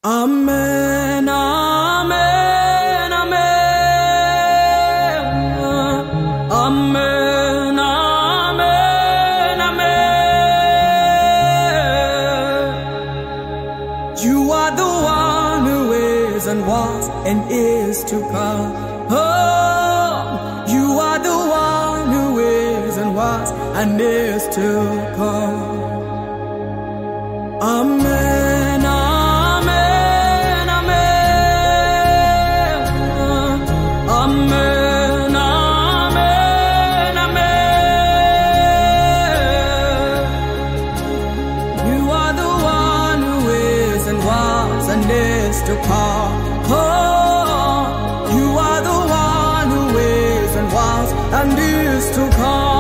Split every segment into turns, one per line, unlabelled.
Amen, amen, amen. Amen, amen, amen. You are the one who is and was and is to come. Oh, you are the one who is and was and is to come. Amen, amen, amen. Amen, amen, amen. You are the one who is and was and is to come. Oh, you are the one who is and was and is to come.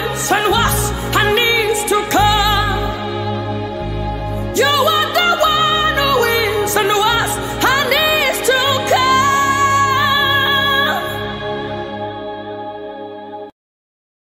You are the one.